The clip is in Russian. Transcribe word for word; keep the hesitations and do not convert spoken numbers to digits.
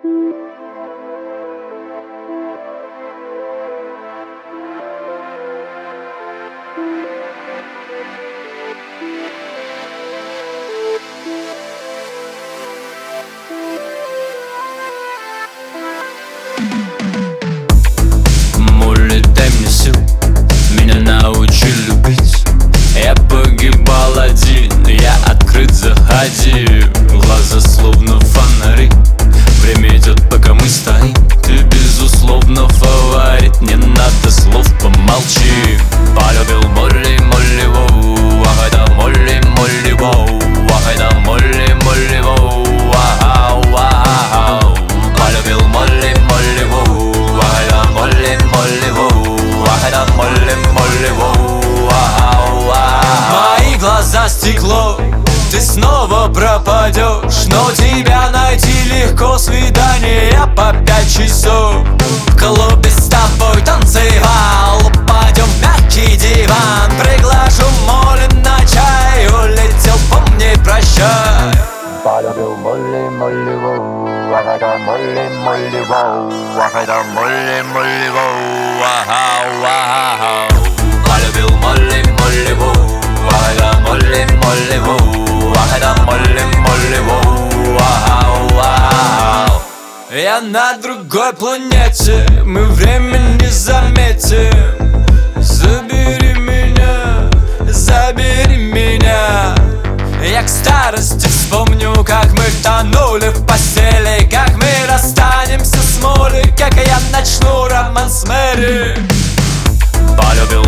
Молли, дай мне сил, меня научи любить. Я погибал один, но я открыт, заходи. Глаза словно фонари, время идет, пока мы стоим. Ты безусловно фаворит, не надо слов, помолчи. Полюбил Молли, Молли, воу, ах, это Молли, Молли, воу, ах, это Молли, Молли, воу, ау, ау. Полюбил Молли, Молли, воу, ах, это Молли, Молли, воу, ах, это Молли, Молли, воу, ау, ау. Мои глаза стекло, ты снова пропадешь, но тебя найти легко. Свидание по пять часов в клубе с тобой танцевал. Упадем в мягкий диван, приглашу Молли на чай. Улетел, помни, прощай. Полюбил Молли, Молли, воу, ах, это Молли, Молли, воу, ах, это Молли, Молли, воу, ау, ау. Полюбил Молли, Молли, воу, ах, это Молли, Молли, воу, ах, это Молли, Молли, воу, ау, ау. Я на другой планете, мы время не заметим. Забери меня, забери меня. Я к старости вспомню, как мы тонули в постели, как мы расстанемся с Молли, как я начну роман с Мэри. Полюбил